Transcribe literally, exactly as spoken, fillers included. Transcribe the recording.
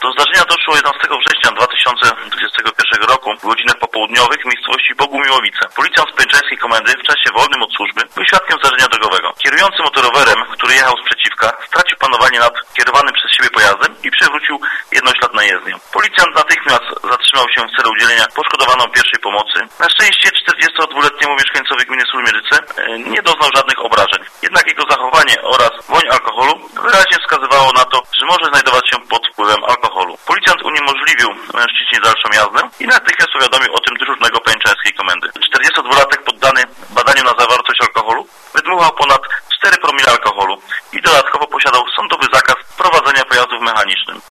Do zdarzenia doszło jedenastego września dwa tysiące dwudziestego pierwszego roku w godzinach popołudniowych w miejscowości Bogumiłowice. Policjant z Pęczańskiej Komendy w czasie wolnym od służby był świadkiem zdarzenia drogowego. Kierujący motorowerem, który jechał z przeciwka, stracił panowanie nad kierowanym przez siebie pojazdem i przewrócił jednoślad na jezdnię. Policjant natychmiast zatrzymał się w celu udzielenia poszkodowanom pierwszej pomocy. Na szczęście czterdziestodwuletniemu mieszkańcowi gminy Sulmierzyce nie doznał żadnych obrażeń. Jednak jego zachowanie oraz woń alkoholu wyraźnie wskazywało na to, że może znajdować się pod wpływem alkoholu. Policjant uniemożliwił mężczyźnie dalszą jazdę i natychmiast powiadomił o